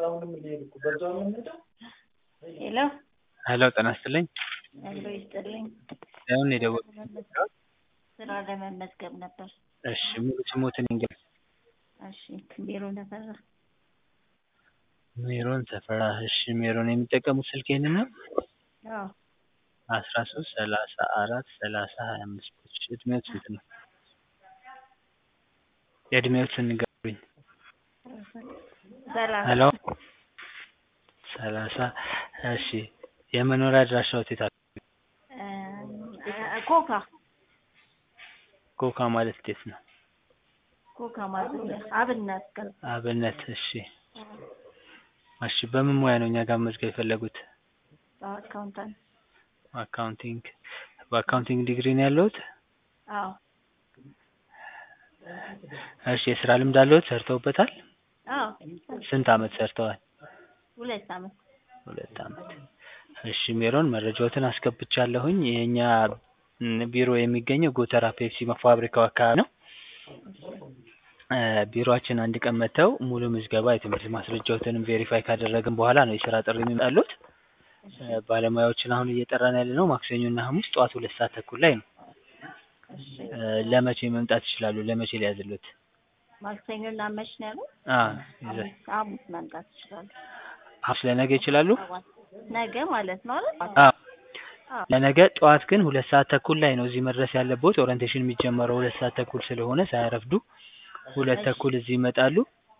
ሄሎ ሄሎ ጤና ይስጥልኝ። ሄሎ ይስጥልኝ። ለምን የደወልኩት? ስራ ለመመዝገብ ነበር። እሺ ሙሉ ስሞትን ይንገር? እሺ ሜሮን ተፈራ። ሜሮን ተፈራ። እሺ ሜሮን የሚጠቀሙት ስልክ ይሄንን ነው? አዎ 13 34 30 25 እሺ እድሜው ስንት ነው? የእድሜዎትን ንገሩኝ። ሄሎ 30 እሺ የመኖሪያ አድራሻዎት የት አካባቢ? ኮካ ኮካ ማለት የት ነው? ኮካ ማለት አብነት ጋር አብነት እሺ እሺ በምን ሙያ ነው እኛ ጋር መዝገብ የፈለጉት? አካውንታንት አካውንቲንግ በአካውንቲንግ ዲግሪ ነው ያለሁት? አዎ እሺ የስራ ልምድ አለዎት? ሰርተውበታል? አዎ ስንት አመት ሰርተዋል? 2 አመት 2 አመት እሺ ሜሮን መረጃዎትን አስገብቻለሁኝ። የኛ ቢሮ የሚገኘው ጎተራ ፔፕሲ ፋብሪካው አካባቢ ነው። ቢሮአችን አንድ ቀን መጥተው ሙሉ ምዝገባ የትምህርት ማስረጃዎትንም ቬሪፋይ ካደረግን በኋላ ነው የስራ ጥሪ የሚመጣልዎት። ባለሙያዎችን አሁን እየጠራን ያለነው ማክሰኞና ሐሙስ ጠዋት 2 ሰዓት ተኩል ላይ ነው። ለመቼ መምጣት ይችላሉ? ለመቼ ሊያዝልዎት? ማክሰኞና መች ነው ያለው? ሐሙስ መምጣት ይችላሉ። ሐሙስ ለነገ ይችላሉ? ነገ ማለት ነው አይደል? አዎ ለነገ ጠዋት ግን 2 ሰዓት ተኩል ላይ ነው እዚህ መድረስ ያለብዎት። ኦሪንቴሽን የሚጀመረው 2 ሰዓት ተኩል ስለሆነ ሳያረፍዱ 2 ተኩል እዚህ ይመጣሉ።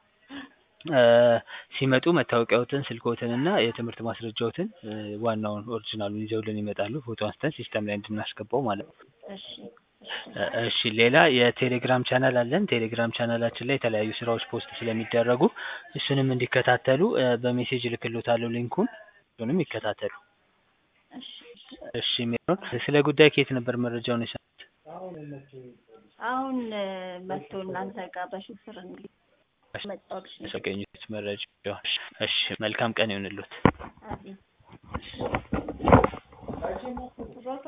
ሲመጡ መታወቂያዎትን፣ ስልክዎትን እና የትምህርት ማስረጃዎትን ዋናውን ኦሪጅናሉን ይዘውልን ይመጣሉ። ፎቶ አንስተን ሲስተም ላይ እንድናስገባው ማለት ነው። እሺ እሺ ሌላ የቴሌግራም ቻናል አለን። ቴሌግራም ቻናላችን ላይ የተለያዩ ስራዎች ፖስት ስለሚደረጉ እሱንም እንዲከታተሉ በሜሴጅ እልክልዎታለሁ ሊንኩን። እሱንም ይከታተሉ። እሺ ሜሮን ስለ ጉዳይ ከየት ነበር መረጃውን የሰሙት? አሁን መጥቶ እናንተ ጋር በሹፍር እንግዲህ መጣሁልሽ ነው ያገኙት መረጃ። እሺ መልካም ቀን ይሁንልዎት። አሜን።